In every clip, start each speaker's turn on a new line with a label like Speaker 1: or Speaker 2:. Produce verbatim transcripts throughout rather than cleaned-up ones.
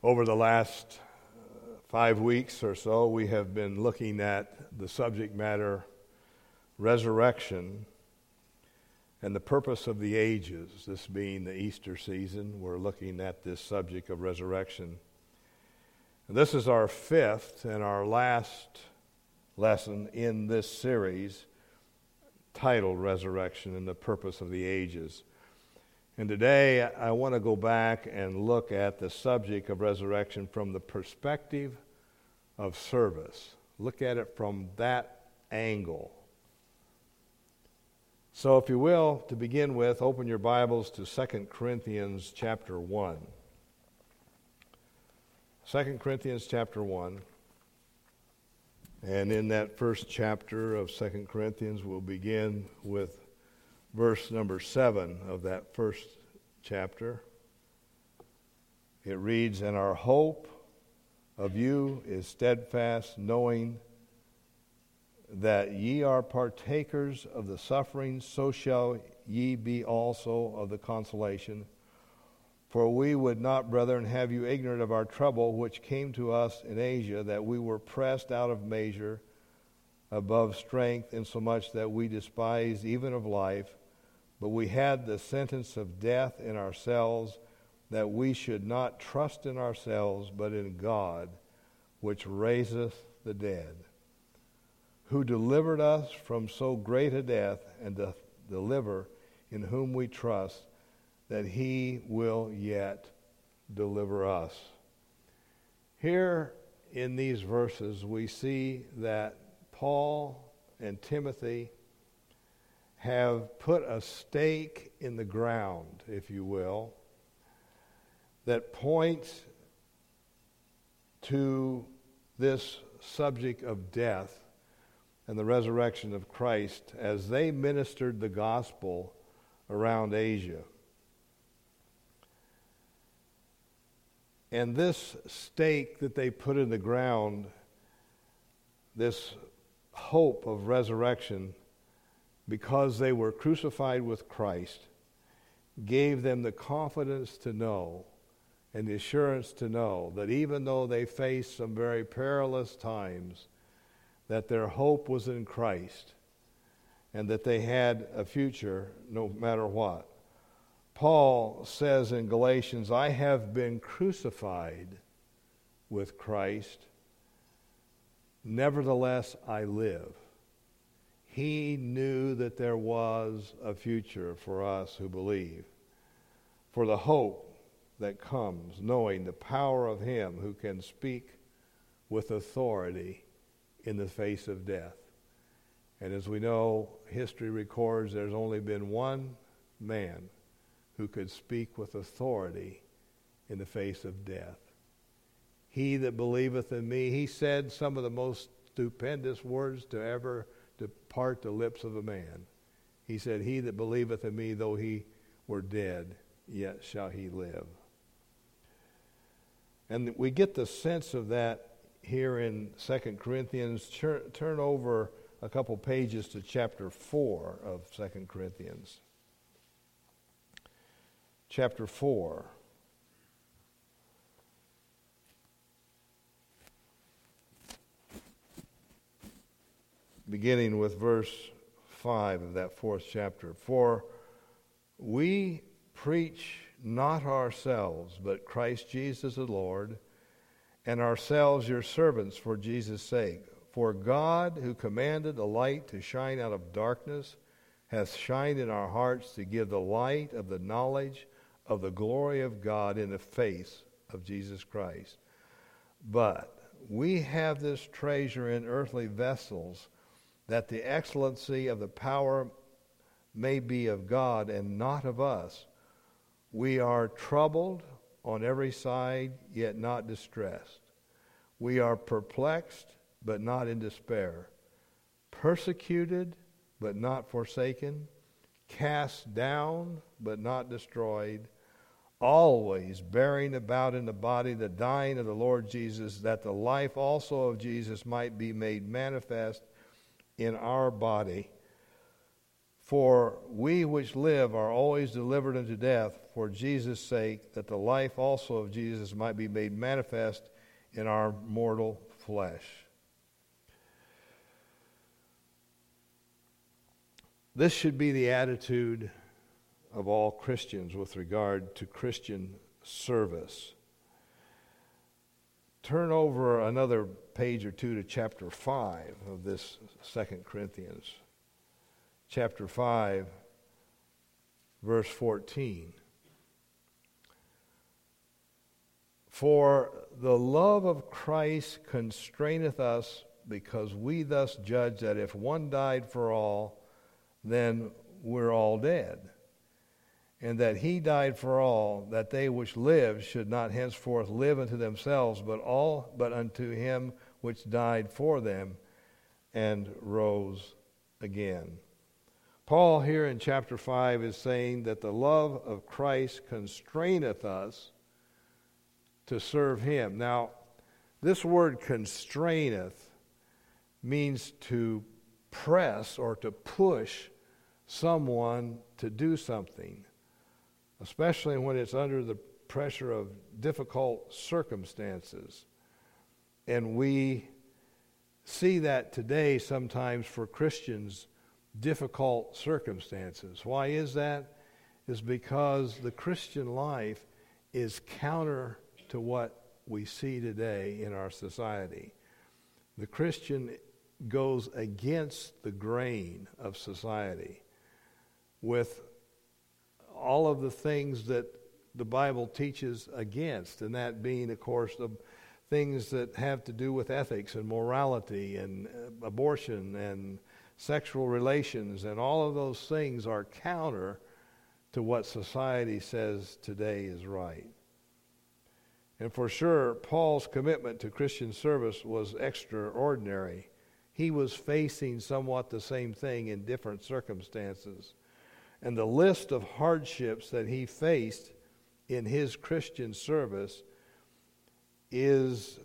Speaker 1: Over the last uh, five weeks or so, we have been looking at the subject matter, resurrection, and the purpose of the ages. This being the Easter season, we're looking at this subject of resurrection. And this is our fifth and our last lesson in this series, titled Resurrection and the Purpose of the Ages. And today I want to go back and look at the subject of resurrection from the perspective of service. Look at it from that angle. So if you will, to begin with, open your Bibles to Second Corinthians chapter one. Second Corinthians chapter one. And in that first chapter of Second Corinthians, we'll begin with verse number seven of that first chapter. It reads, "And our hope of you is steadfast, knowing that ye are partakers of the sufferings, so shall ye be also of the consolation. For we would not, brethren, have you ignorant of our trouble, which came to us in Asia, that we were pressed out of measure, above strength, insomuch that we despised even of life. But we had the sentence of death in ourselves, that we should not trust in ourselves, but in God, which raiseth the dead, who delivered us from so great a death, and doth deliver, in whom we trust, that he will yet deliver us." Here in these verses we see that Paul and Timothy have put a stake in the ground, if you will, that points to this subject of death and the resurrection of Christ as they ministered the gospel around Asia. And this stake that they put in the ground, this hope of resurrection, because they were crucified with Christ, gave them the confidence to know and the assurance to know that even though they faced some very perilous times, that their hope was in Christ and that they had a future no matter what. Paul says in Galatians, "I have been crucified with Christ, nevertheless I live." He knew that there was a future for us who believe, for the hope that comes, knowing the power of him who can speak with authority in the face of death. And as we know, history records there's only been one man who could speak with authority in the face of death. "He that believeth in me," he said some of the most stupendous words to ever depart the lips of a man. He said, "He that believeth in me, though he were dead, yet shall he live." And we get the sense of that here in Second Corinthians. Turn, turn over a couple pages to chapter four of Second Corinthians. Chapter four. Beginning with verse five of that fourth chapter. "For we preach not ourselves, but Christ Jesus the Lord, and ourselves your servants for Jesus' sake. For God, who commanded the light to shine out of darkness, hath shined in our hearts to give the light of the knowledge of the glory of God in the face of Jesus Christ. But we have this treasure in earthly vessels, that the excellency of the power may be of God and not of us. We are troubled on every side, yet not distressed. We are perplexed, but not in despair. Persecuted, but not forsaken. Cast down, but not destroyed. Always bearing about in the body the dying of the Lord Jesus, that the life also of Jesus might be made manifest in our body. For we which live are always delivered unto death for Jesus' sake, that the life also of Jesus might be made manifest in our mortal flesh. This should be the attitude of all Christians with regard to Christian service. Turn over another page or two to chapter five of this Second Corinthians. Chapter five, verse fourteen. For the love of Christ constraineth us, because we thus judge that if one died for all, then we're all dead. And that he died for all, that they which live should not henceforth live unto themselves, but all but unto him which died for them and rose again. Paul here in chapter five is saying that the love of Christ constraineth us to serve him. Now, this word constraineth means to press or to push someone to do something, especially when it's under the pressure of difficult circumstances. And we see that today sometimes for Christians, difficult circumstances. Why is that? Is because the Christian life is counter to what we see today in our society. The Christian goes against the grain of society with all of the things that the Bible teaches against, and that being, of course, the things that have to do with ethics and morality and abortion and sexual relations, and all of those things are counter to what society says today is right. And for sure, Paul's commitment to Christian service was extraordinary. He was facing somewhat the same thing in different circumstances. And the list of hardships that he faced in his Christian service is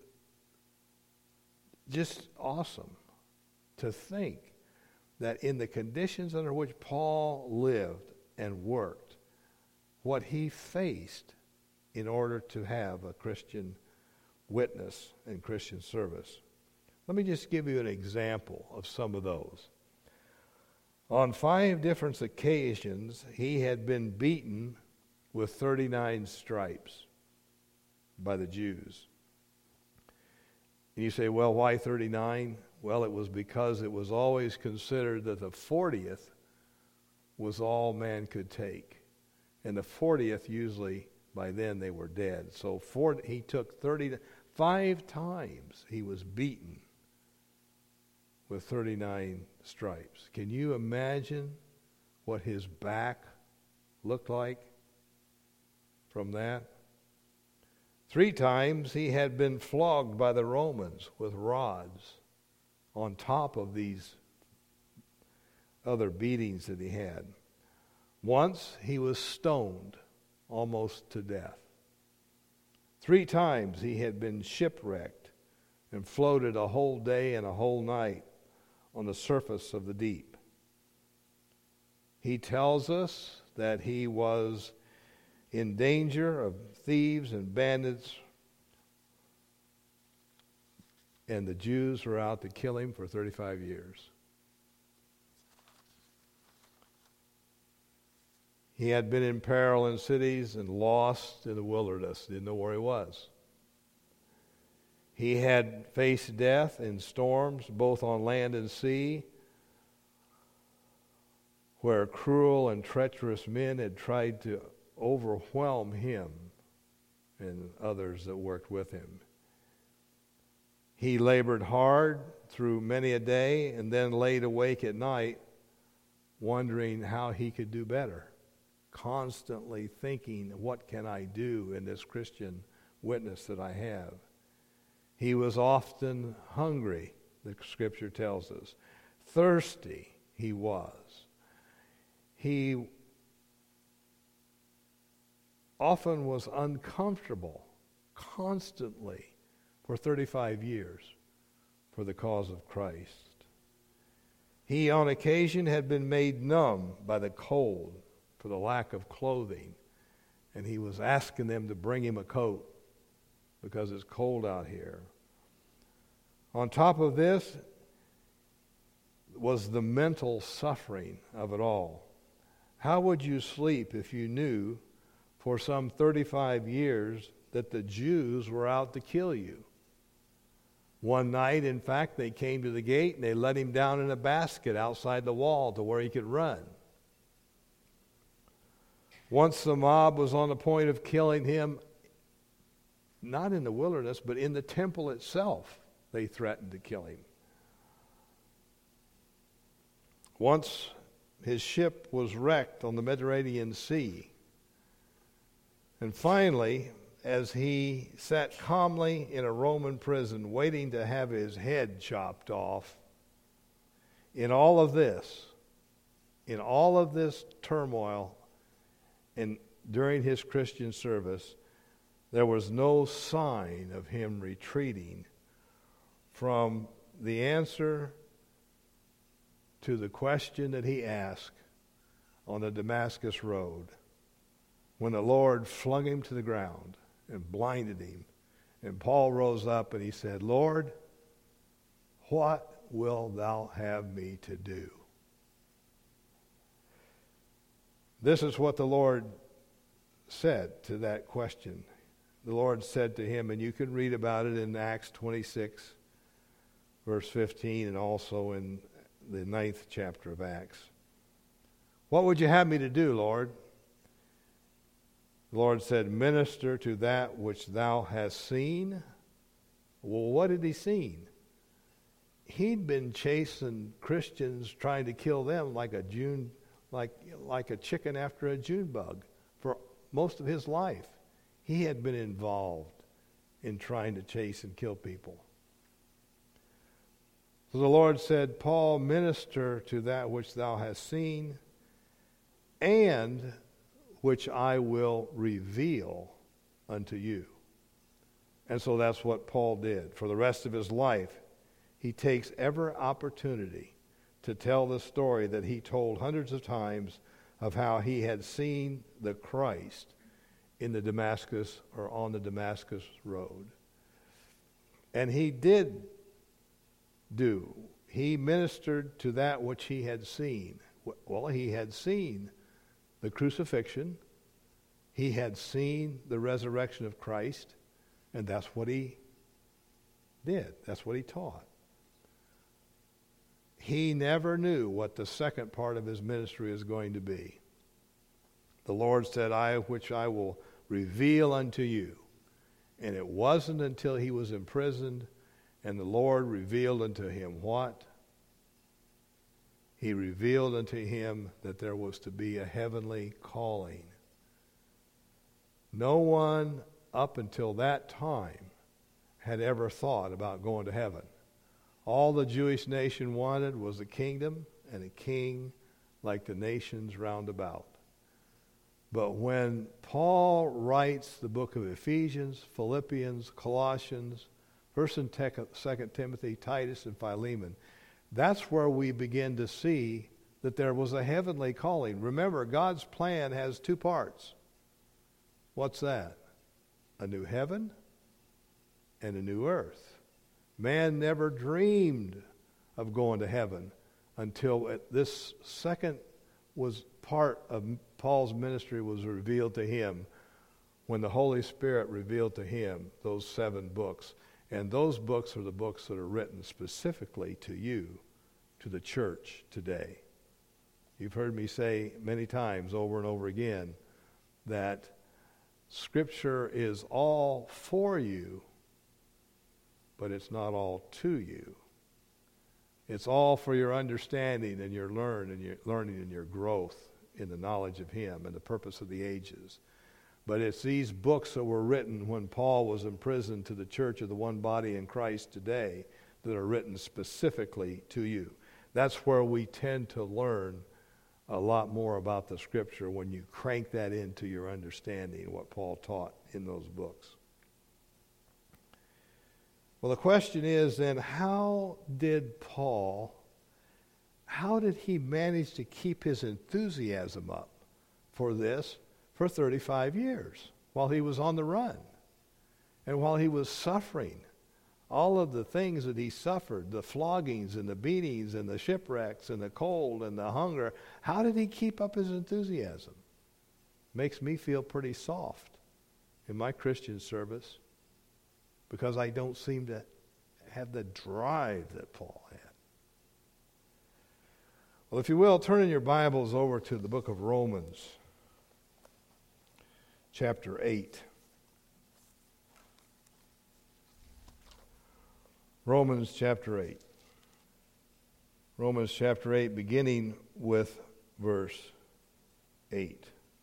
Speaker 1: just awesome to think that in the conditions under which Paul lived and worked, what he faced in order to have a Christian witness and Christian service. Let me just give you an example of some of those. On five different occasions, he had been beaten with thirty-nine stripes by the Jews. And you say, well, why thirty-nine? Well, it was because it was always considered that the fortieth was all man could take. And the fortieth, usually, by then they were dead. So four, he took thirty, five times he was beaten with thirty-nine stripes. Can you imagine what his back looked like from that? Three times he had been flogged by the Romans with rods on top of these other beatings that he had. Once he was stoned almost to death. Three times he had been shipwrecked and floated a whole day and a whole night on the surface of the deep. He tells us that he was in danger of thieves and bandits, and the Jews were out to kill him for thirty-five years. He had been in peril in cities and lost in the wilderness, didn't know where he was. He had faced death in storms, both on land and sea, where cruel and treacherous men had tried to overwhelm him and others that worked with him. He labored hard through many a day and then laid awake at night wondering how he could do better, constantly thinking, what can I do in this Christian witness that I have? He was often hungry, the Scripture tells us. Thirsty he was. He often was uncomfortable, constantly, for thirty-five years for the cause of Christ. He on occasion had been made numb by the cold for the lack of clothing, and he was asking them to bring him a coat because it's cold out here. On top of this was the mental suffering of it all. How would you sleep if you knew for some thirty-five years that the Jews were out to kill you? One night, in fact, they came to the gate and they let him down in a basket outside the wall to where he could run. Once the mob was on the point of killing him, not in the wilderness, but in the temple itself, they threatened to kill him. Once his ship was wrecked on the Mediterranean Sea. And finally, as he sat calmly in a Roman prison waiting to have his head chopped off, in all of this, in all of this turmoil, and during his Christian service, there was no sign of him retreating from the answer to the question that he asked on the Damascus Road when the Lord flung him to the ground and blinded him. And Paul rose up and he said, Lord, what wilt thou have me to do? This is what the Lord said to that question. The Lord said to him, and you can read about it in Acts twenty-six, verse fifteen, and also in the ninth chapter of Acts. What would you have me to do, Lord? The Lord said, minister to that which thou hast seen. Well, what had he seen? He'd been chasing Christians, trying to kill them like a June, like like a chicken after a June bug for most of his life. He had been involved in trying to chase and kill people. So the Lord said, Paul, minister to that which thou hast seen, and which I will reveal unto you. And so that's what Paul did. For the rest of his life, he takes every opportunity to tell the story that he told hundreds of times of how he had seen the Christ in the Damascus or on the Damascus Road. And he did do. He ministered to that which he had seen. Well, he had seen the crucifixion. He had seen the resurrection of Christ, and that's what he did. That's what he taught. He never knew what the second part of his ministry is going to be. The Lord said, I which I will reveal unto you. And it wasn't until he was imprisoned and the Lord revealed unto him what? He revealed unto him that there was to be a heavenly calling. No one up until that time had ever thought about going to heaven. All the Jewish nation wanted was a kingdom and a king like the nations round about. But when Paul writes the book of Ephesians, Philippians, Colossians, First and Second Timothy, Titus, and Philemon, that's where we begin to see that there was a heavenly calling. Remember, God's plan has two parts. What's that? A new heaven and a new earth. Man never dreamed of going to heaven until this second was part of Paul's ministry was revealed to him when the Holy Spirit revealed to him those seven books. And those books are the books that are written specifically to you, to the church today. You've heard me say many times over and over again that Scripture is all for you, but it's not all to you. It's all for your understanding and your learn and your learning and your growth in the knowledge of Him and the purpose of the ages. But it's these books that were written when Paul was imprisoned to the church of the one body in Christ today that are written specifically to you. That's where we tend to learn a lot more about the Scripture when you crank that into your understanding, what Paul taught in those books. Well, the question is then, how did Paul, how did he manage to keep his enthusiasm up for this for thirty-five years while he was on the run and while he was suffering? All of the things that he suffered, the floggings and the beatings and the shipwrecks and the cold and the hunger, how did he keep up his enthusiasm? Makes me feel pretty soft in my Christian service because I don't seem to have the drive that Paul had. Well, if you will, turn in your Bibles over to the book of Romans, chapter eight. Romans chapter eight. Romans chapter eight, beginning with verse eight.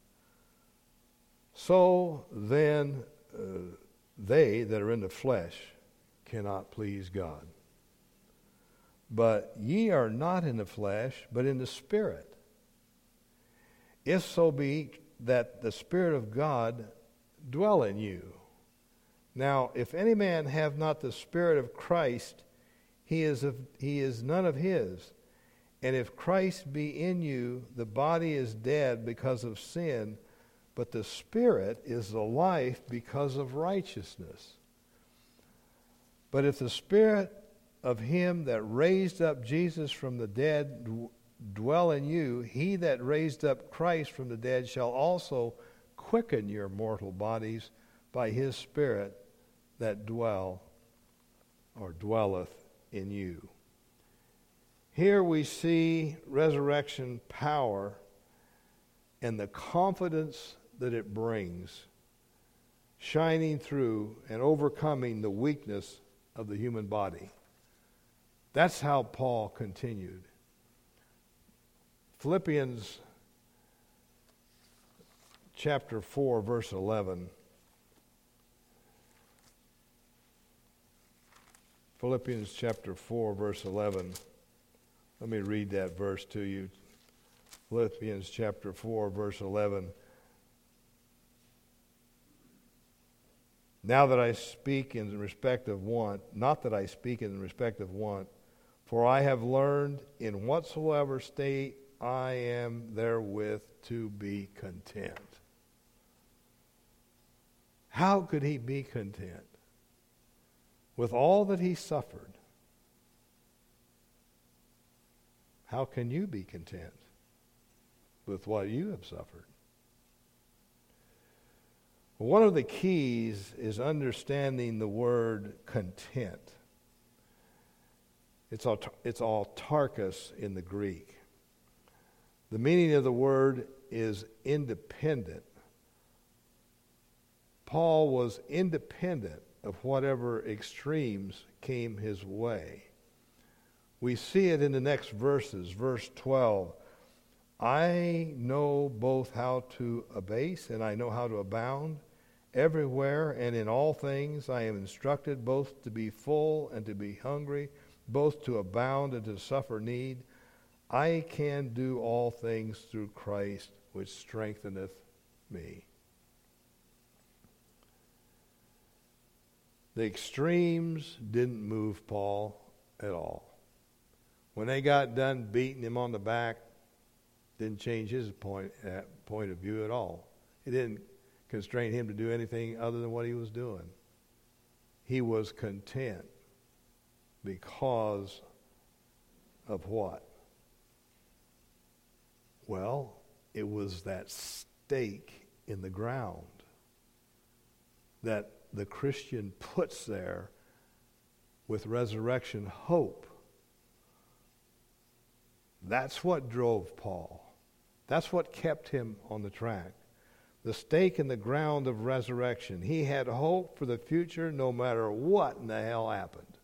Speaker 1: So then, uh, they that are in the flesh cannot please God. But ye are not in the flesh, but in the Spirit. If so be that the Spirit of God dwell in you. Now, if any man have not the Spirit of Christ, he is of, he is none of his. And if Christ be in you, the body is dead because of sin, but the Spirit is the life because of righteousness. But if the Spirit of him that raised up Jesus from the dead dwell in you, he that raised up Christ from the dead shall also quicken your mortal bodies by his Spirit that dwell or dwelleth in you. Here we see resurrection power and the confidence that it brings, shining through and overcoming the weakness of the human body. That's how Paul continued. Philippians chapter four, verse eleven. Philippians chapter four, verse eleven. Let me read that verse to you. Philippians chapter four, verse eleven. Now that I speak in respect of want, not that I speak in respect of want, for I have learned in whatsoever state I am therewith to be content. How could he be content with all that he suffered? How can you be content with what you have suffered? One of the keys is understanding the word content. It's, it's autarkos in the Greek. The meaning of the word is independent. Paul was independent of whatever extremes came his way. We see it in the next verses. Verse twelve, I know both how to abase and I know how to abound. Everywhere and in all things I am instructed both to be full and to be hungry, both to abound and to suffer need. I can do all things through Christ which strengtheneth me. The extremes didn't move Paul at all. When they got done beating him on the back, didn't change his point, uh, point of view at all. It didn't constrain him to do anything other than what he was doing. He was content because of what? Well, it was that stake in the ground that the Christian puts there with resurrection hope. That's what drove Paul. That's what kept him on the track. The stake in the ground of resurrection. He had hope for the future no matter what in the hell happened.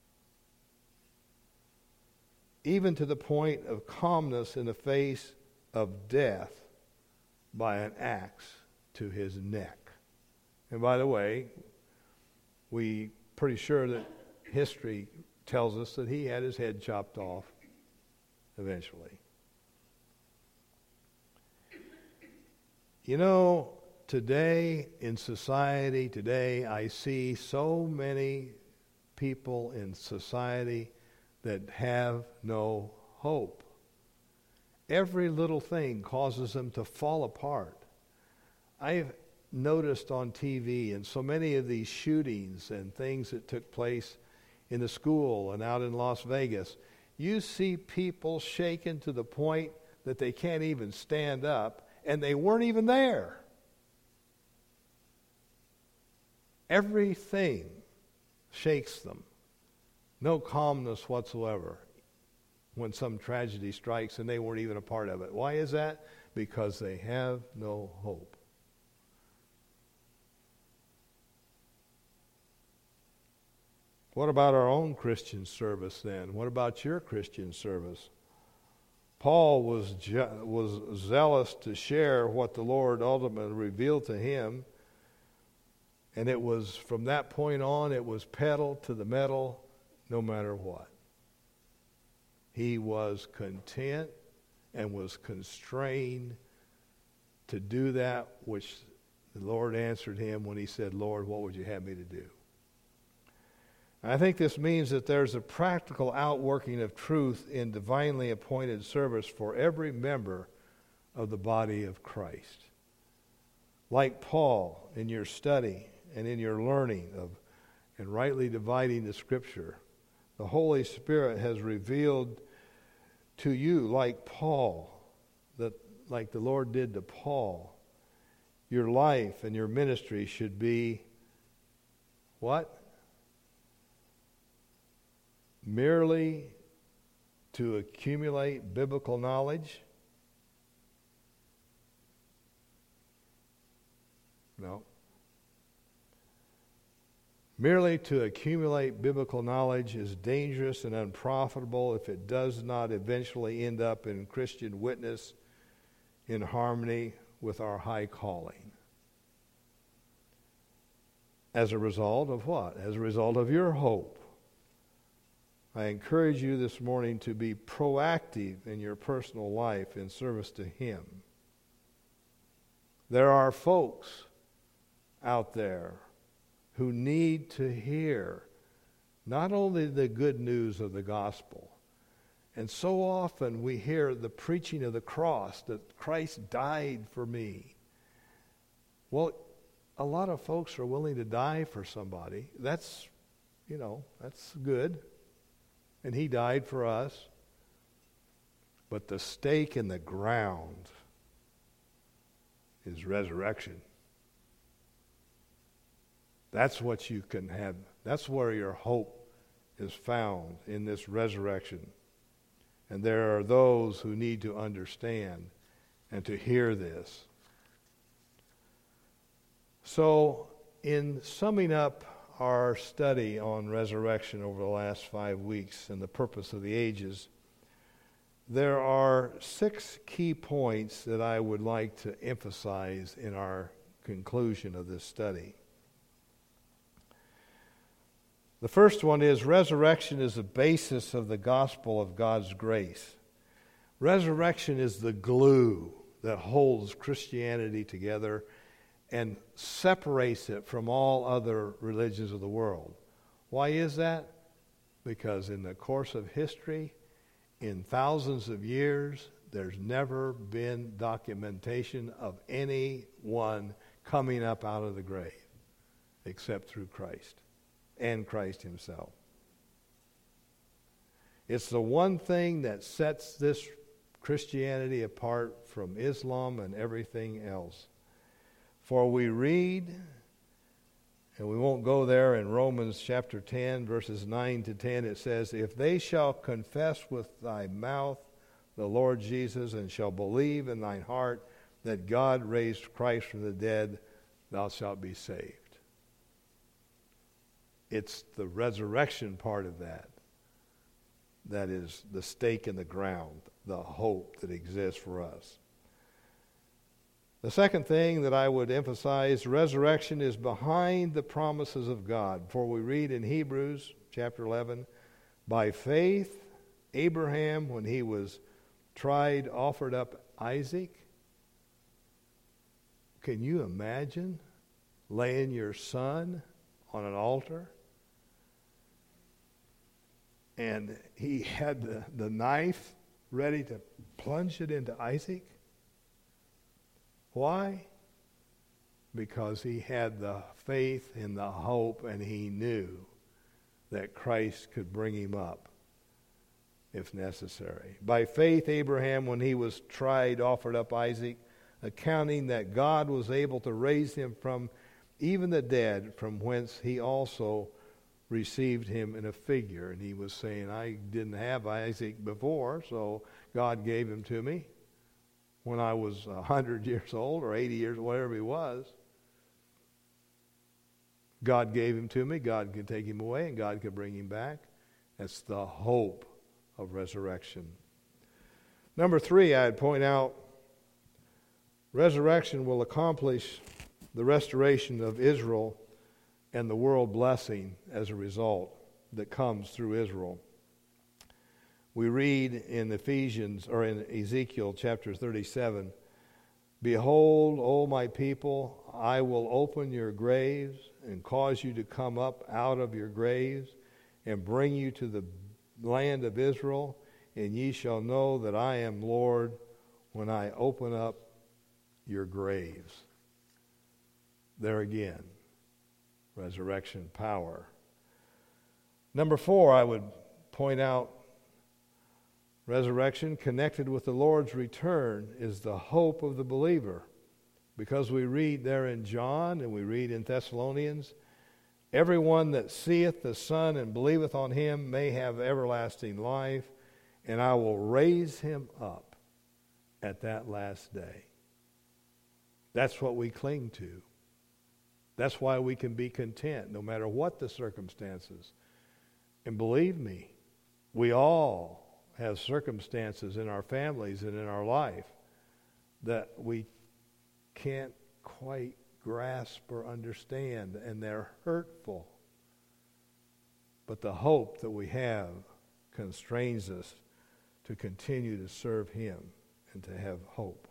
Speaker 1: Even to the point of calmness in the face of death by an axe to his neck. And by the way, we pretty sure that history tells us that he had his head chopped off eventually. You know, today in society, today I see so many people in society that have no hope Every little thing causes them to fall apart. I've noticed on T V and so many of these shootings and things that took place in the school and out in Las Vegas, you see people shaken to the point that they can't even stand up, and they weren't even there. Everything shakes them. No calmness whatsoever when some tragedy strikes and they weren't even a part of it. Why is that? Because they have no hope. What about our own Christian service then? What about your Christian service? Paul was je- was zealous to share what the Lord ultimately revealed to him, and it was from that point on, it was pedal to the metal, no matter what. He was content and was constrained to do that which the Lord answered him when he said, Lord, what would you have me to do? I think this means that there's a practical outworking of truth in divinely appointed service for every member of the body of Christ. Like Paul, in your study and in your learning of and rightly dividing the Scripture, the Holy Spirit has revealed to you, like Paul, that like the Lord did to Paul, your life and your ministry should be what? Merely to accumulate biblical knowledge? No. Merely to accumulate biblical knowledge is dangerous and unprofitable if it does not eventually end up in Christian witness in harmony with our high calling. As a result of what? As a result of your hope. I encourage you this morning to be proactive in your personal life in service to Him. There are folks out there who need to hear not only the good news of the gospel, and so often we hear the preaching of the cross, that Christ died for me. Well, a lot of folks are willing to die for somebody. That's, you know, that's good. And He died for us. But the stake in the ground is resurrection. That's what you can have. That's where your hope is found, in this resurrection. And there are those who need to understand and to hear this. So, in summing up our study on resurrection over the last five weeks and the purpose of the ages, there are six key points that I would like to emphasize in our conclusion of this study. The first one is resurrection is the basis of the gospel of God's grace. Resurrection is the glue that holds Christianity together and separates it from all other religions of the world. Why is that? Because in the course of history, in thousands of years, there's never been documentation of anyone coming up out of the grave except through Christ and Christ Himself. It's the one thing that sets this Christianity apart from Islam and everything else. For we read, and we won't go there, in Romans chapter ten, verses nine to ten, it says, if they shall confess with thy mouth the Lord Jesus, and shall believe in thine heart that God raised Christ from the dead, thou shalt be saved. It's the resurrection part of that that is the stake in the ground, the hope that exists for us. The second thing that I would emphasize, resurrection is behind the promises of God. For we read in Hebrews chapter eleven, by faith Abraham, when he was tried, offered up Isaac. Can you imagine laying your son on an altar? And he had the, the knife ready to plunged it into Isaac. Why? Because he had the faith and the hope, and he knew that Christ could bring him up if necessary. By faith, Abraham, when he was tried, offered up Isaac, accounting that God was able to raise him from even the dead, from whence he also received him in a figure. And he was saying, I didn't have Isaac before, so God gave him to me when I was one hundred years old or eighty years, whatever he was. God gave him to me. God could take him away, and God could bring him back. That's the hope of resurrection. Number three, I'd point out, resurrection will accomplish the restoration of Israel and the world blessing as a result that comes through Israel. We read in Ephesians, or in Ezekiel chapter thirty-seven, Behold, O my people, I will open your graves and cause you to come up out of your graves and bring you to the land of Israel, and ye shall know that I am Lord when I open up your graves. There again, resurrection power. Number four, I would point out, resurrection connected with the Lord's return is the hope of the believer. Because we read there in John and we read in Thessalonians, everyone that seeth the Son and believeth on him may have everlasting life, and I will raise him up at that last day. That's what we cling to. That's why we can be content no matter what the circumstances. And believe me, we all have circumstances in our families and in our life that we can't quite grasp or understand, and they're hurtful. But the hope that we have constrains us to continue to serve him and to have hope.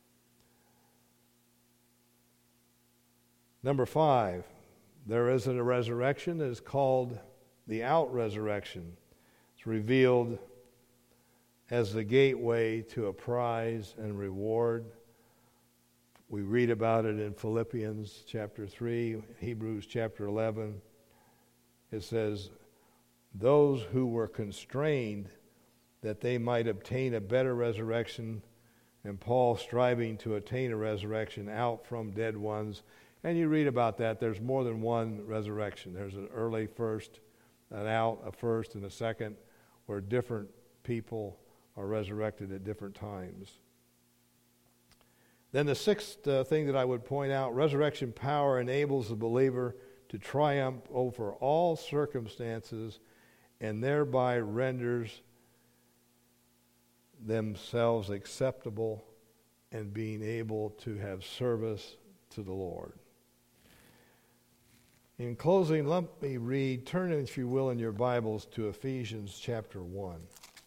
Speaker 1: Number five, there is a resurrection that is called the out-resurrection. It's revealed as the gateway to a prize and reward. We read about it in Philippians chapter three, Hebrews chapter eleven. It says, those who were constrained that they might obtain a better resurrection, and Paul striving to attain a resurrection out from dead ones. And you read about that. There's more than one resurrection. There's an early first, an out, a first, and a second, where different people are resurrected at different times. Then the sixth uh, thing that I would point out, resurrection power enables the believer to triumph over all circumstances and thereby renders themselves acceptable and being able to have service to the Lord. In closing, let me read, turn if you will in your Bibles to Ephesians chapter one.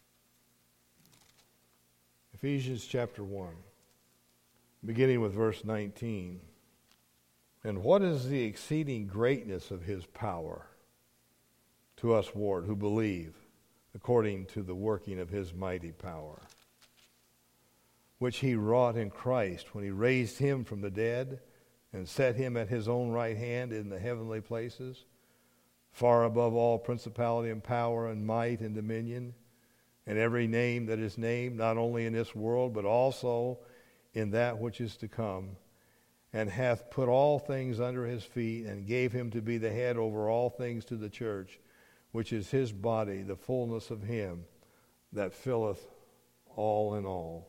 Speaker 1: Ephesians chapter one. Beginning with verse nineteen. And what is the exceeding greatness of his power to us, Lord, who believe, according to the working of his mighty power, which he wrought in Christ when he raised him from the dead and set him at his own right hand in the heavenly places, far above all principality and power and might and dominion, and every name that is named, not only in this world, but also in that which is to come, and hath put all things under his feet, and gave him to be the head over all things to the church, which is his body, the fullness of him that filleth all in all.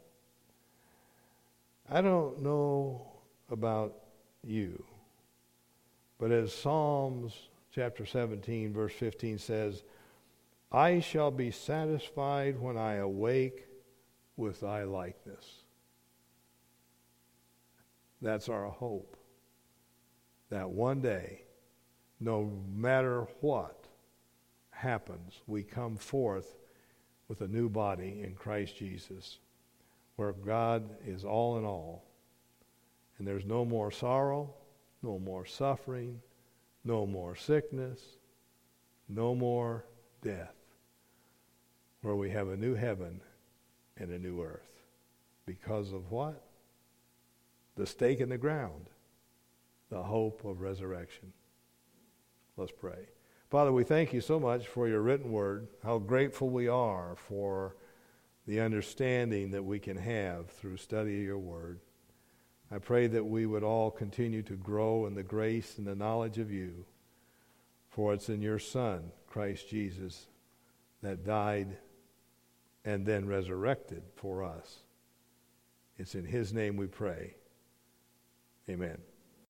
Speaker 1: I don't know about you, but as Psalms chapter seventeen, verse fifteen says, I shall be satisfied when I awake with thy likeness. That's our hope. That one day, no matter what happens, we come forth with a new body in Christ Jesus, where God is all in all. And there's no more sorrow, no more suffering, no more sickness, no more death, where we have a new heaven and a new earth. Because of what? The stake in the ground, the hope of resurrection. Let's pray. Father, we thank you so much for your written word, how grateful we are for the understanding that we can have through study of your word. I pray that we would all continue to grow in the grace and the knowledge of you, for it's in your Son, Christ Jesus, that died and then resurrected for us. It's in his name we pray. Amen.